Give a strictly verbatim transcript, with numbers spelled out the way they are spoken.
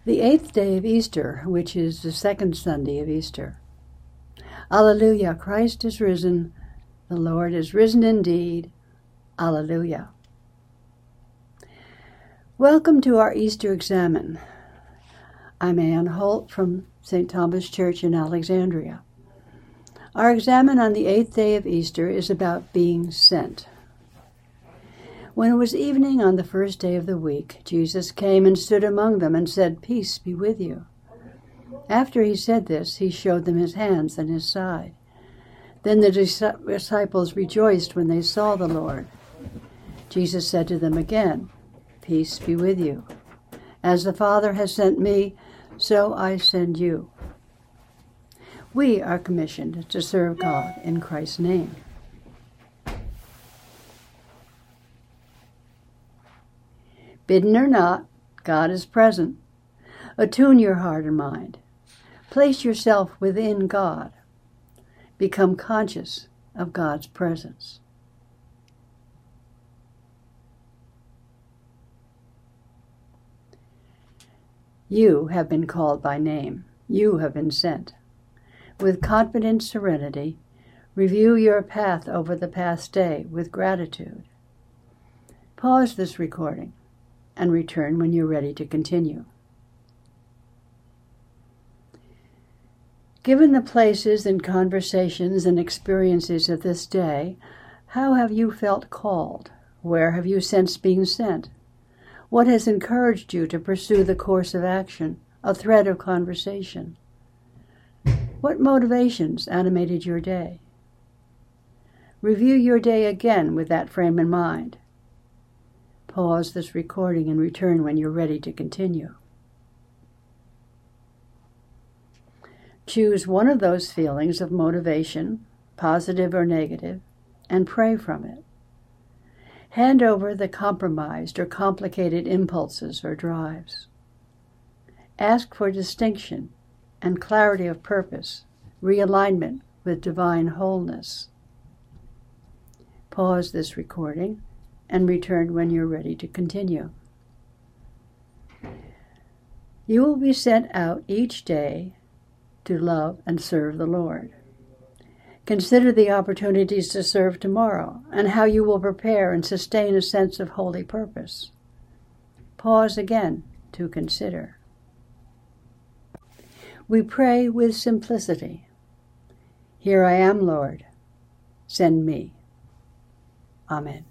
the eighth day of Easter, which is the second Sunday of Easter. Alleluia, Christ is risen. The Lord is risen indeed. Alleluia. Welcome to our Easter Examen. I'm Ann Holt from Saint Thomas Church in Alexandria. Our examen on the eighth day of Easter is about being sent. When it was evening on the first day of the week, Jesus came and stood among them and said, "Peace be with you." After he said this, he showed them his hands and his side. Then the disciples rejoiced when they saw the Lord. Jesus said to them again, "Peace be with you. As the Father has sent me, so I send you." We are commissioned to serve God in Christ's name. Bidden or not, God is present. Attune your heart and mind. Place yourself within God. Become conscious of God's presence. You have been called by name. You have been sent. With confident serenity, review your path over the past day with gratitude. Pause this recording and return when you're ready to continue. Given the places and conversations and experiences of this day, how have you felt called? Where have you sensed being sent? What has encouraged you to pursue the course of action, a thread of conversation? What motivations animated your day? Review your day again with that frame in mind. Pause this recording and return when you're ready to continue. Choose one of those feelings of motivation, positive or negative, and pray from it. Hand over the compromised or complicated impulses or drives. Ask for distinction and clarity of purpose, realignment with divine wholeness. Pause this recording and return when you're ready to continue. You will be sent out each day to love and serve the Lord. Consider the opportunities to serve tomorrow and how you will prepare and sustain a sense of holy purpose. Pause again to consider. We pray with simplicity. Here I am, Lord. Send me. Amen.